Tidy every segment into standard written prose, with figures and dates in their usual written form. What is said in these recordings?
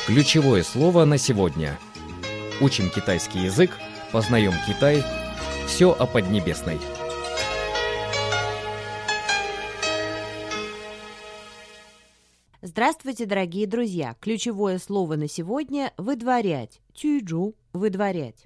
Ключевое слово на сегодня. Учим китайский язык, познаем Китай. Все о Поднебесной. Здравствуйте, дорогие друзья! Ключевое слово на сегодня – «выдворять». «Тюйчжу» – «выдворять».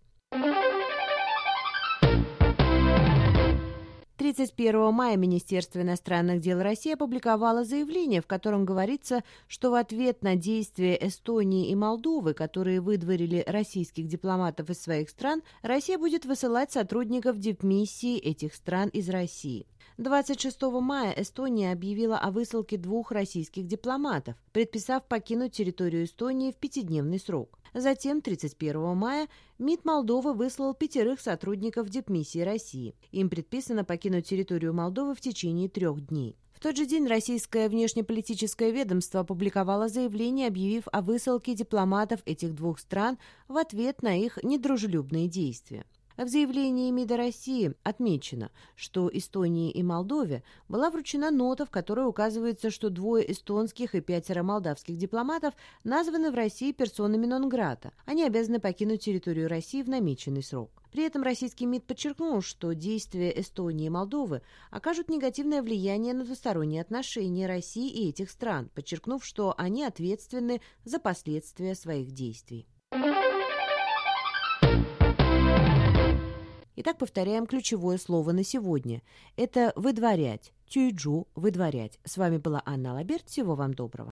31 мая Министерство иностранных дел России опубликовало заявление, в котором говорится, что в ответ на действия Эстонии и Молдовы, которые выдворили российских дипломатов из своих стран, Россия будет высылать сотрудников дипмиссии этих стран из России. 26 мая Эстония объявила о высылке 2 российских дипломатов, предписав покинуть территорию Эстонии в 5-дневный срок. Затем, 31 мая, МИД Молдовы выслал 5 сотрудников дипмиссии России. Им предписано покинуть территорию Молдовы в течение 3 дней. В тот же день российское внешнеполитическое ведомство опубликовало заявление, объявив о высылке дипломатов этих 2 стран в ответ на их недружелюбные действия. В заявлении МИДа России отмечено, что Эстонии и Молдове была вручена нота, в которой указывается, что 2 эстонских и 5 молдавских дипломатов названы в России персонами нон-грата. Они обязаны покинуть территорию России в намеченный срок. При этом российский МИД подчеркнул, что действия Эстонии и Молдовы окажут негативное влияние на двусторонние отношения России и этих стран, подчеркнув, что они ответственны за последствия своих действий. Итак, повторяем ключевое слово на сегодня. Это «выдворять». «Тюйчжу» – «выдворять». С вами была Анна Лаберт. Всего вам доброго.